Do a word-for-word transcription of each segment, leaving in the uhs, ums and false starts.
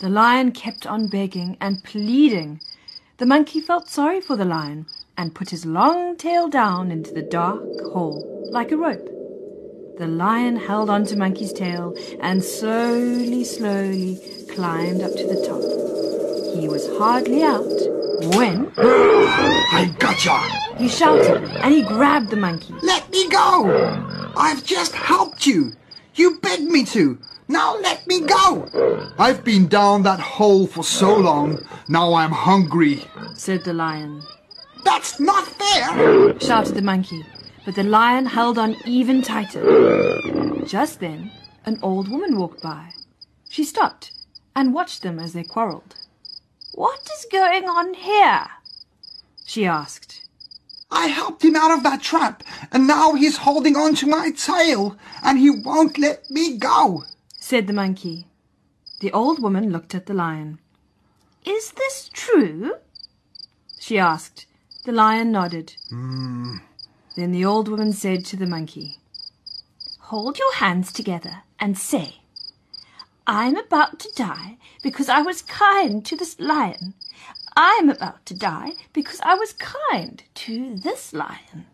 The lion kept on begging and pleading. The monkey felt sorry for the lion and put his long tail down into the dark hole like a rope. The lion held on to Monkey's tail and slowly, slowly climbed up to the top. He was hardly out when... I gotcha! He shouted and he grabbed the monkey. Let me go! I've just helped you. You begged me to. Now let me go. I've been down that hole for so long. Now I'm hungry, said the lion. That's not fair, shouted the monkey. But the lion held on even tighter. Just then, an old woman walked by. She stopped and watched them as they quarrelled. "What is going on here?" she asked. I helped him out of that trap, and now he's holding on to my tail, and he won't let me go, said the monkey. The old woman looked at the lion. "Is this true?" she asked. The lion nodded. Hmm. Then the old woman said to the monkey, "Hold your hands together and say, 'I'm about to die because I was kind to this lion. I'm about to die because I was kind to this lion.'"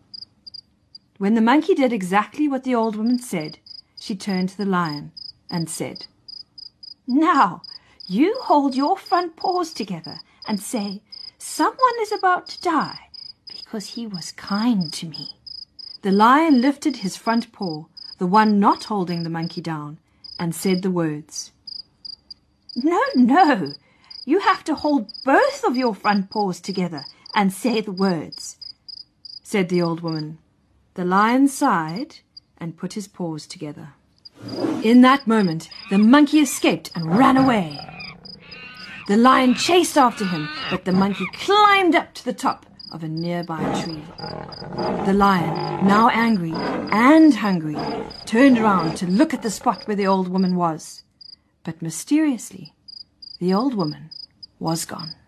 When the monkey did exactly what the old woman said, she turned to the lion and said, "Now you hold your front paws together and say, 'Someone is about to die because he was kind to me.'" The lion lifted his front paw, the one not holding the monkey down, and said the words. "No, no, you have to hold both of your front paws together and say the words," said the old woman. The lion sighed and put his paws together. In that moment, the monkey escaped and ran away. The lion chased after him, but the monkey climbed up to the top of a nearby tree. The lion, now angry and hungry, turned around to look at the spot where the old woman was. But mysteriously, the old woman was gone.